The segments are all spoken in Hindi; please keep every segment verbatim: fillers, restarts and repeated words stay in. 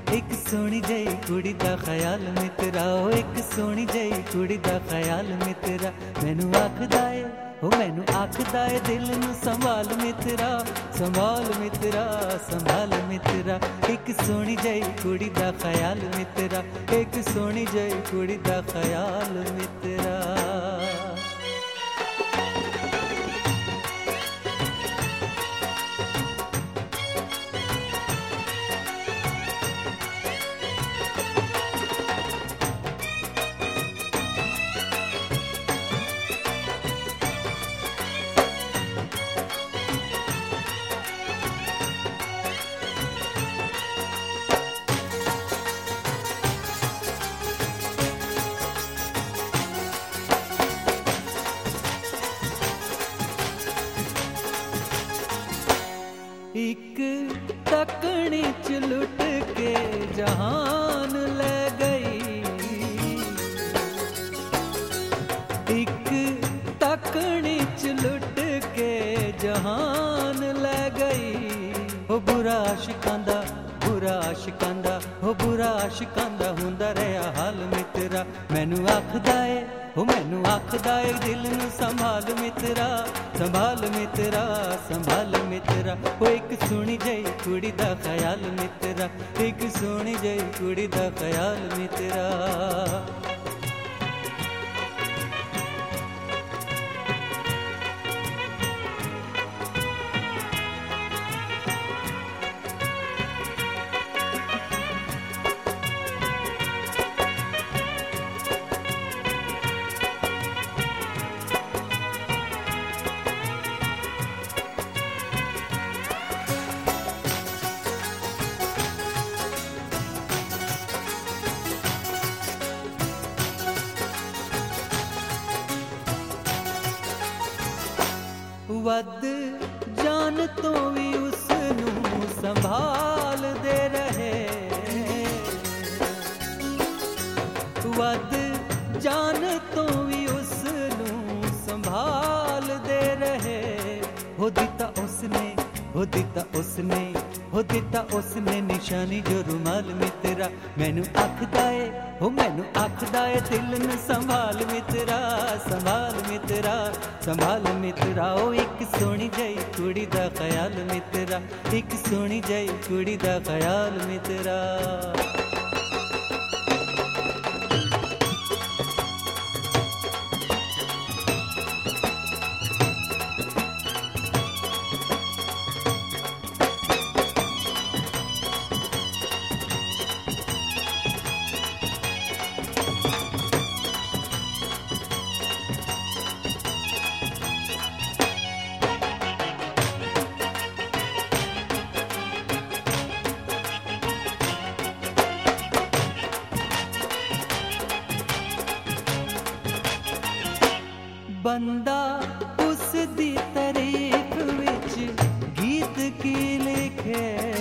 एक सोहनी जही कुड़ी दा ख्याल मित्रा, ओ एक सोहनी जही कुड़ी दा ख्याल मित्रा। मैनू आखदा ए ओ मैनू आखदा ए दिल नू संभाल मित्रा, संभाल मित्रा, संभाल मित्रा। एक सोहनी जही कुड़ी दा ख्याल मित्रा, एक सोहनी जही कुड़ी दा ख्याल मित्रा। एक तकनी च लुट के जहान ले गई, एक तकनी च लुट के जहान ले गई। ओ बुरा आशिकां दा बुरा आशिकां दा ओ बुरा आशिकां दा हुंदा रहा हाल मित्रा। मैनू आखदा ए ओ मैनू आखदा ए दिल नू संभाल मित्रा, संभाल मित्रा, संभाल मित्रा। ओ एक सोहनी जही कुड़ी दा ख्याल मित्रा, एक सोहनी जही कुड़ी दा ख्याल मित्रा। वद जान तो भी उसनू संभाल दे रहे, वद जान तो भी उसनू संभाल दे रहे। हो दिता उसने हो दिता उसने हो दिता उसने निशानी जो रुमाल मित्रा। मैनू आखदा ए हो मैनू आखदा ए दिल नू संभाल मित्रा, संभाल मित्रा, संभाल मित्रा। ओ एक सोहनी जही कुड़ी दा ख्याल मित्रा, एक सोहनी जही कुड़ी दा ख्याल मित्रा। बंदा उस दी तारीफ विच गीत की लिखे,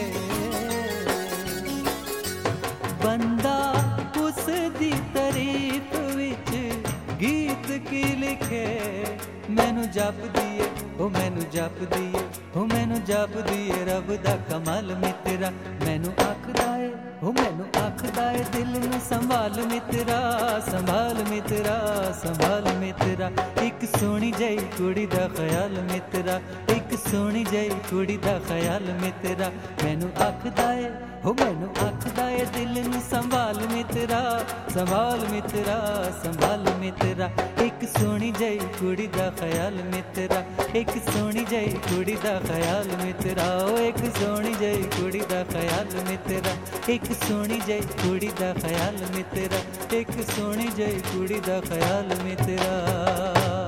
बंदा उस दी तारीफ विच गीत की लिखे। मैनू जप दिए ओ मैनू जप दिए ओ मैनू जप दिए रब दा कमाल मित्रा। मैनू आखदा ए ओ मैनू आखदा ए दिल नू संभाल मित्रा, संभाल मित्रा, संभाल मित्रा। एक सोहनी जही कुड़ी दा ख्याल मित्रा, एक सोहनी जही कुड़ी दा ख्याल मित्रा। मैनू आखदा ए हो मैनू आखदा ए दिल नू संभाल मित्रा, संभाल मित्रा, संभाल मित्रा। एक सोहनी जही कुड़ी दा ख्याल मित्रा, एक सोहनी जही कुड़ी दा ख्याल मित्रा। ओ एक सोहनी जही कुड़ी दा ख्याल मित्रा, एक सोहनी जही कुड़ी दा ख्याल मित्रा, एक सोहनी जही कुड़ी दा ख्याल मित्रा।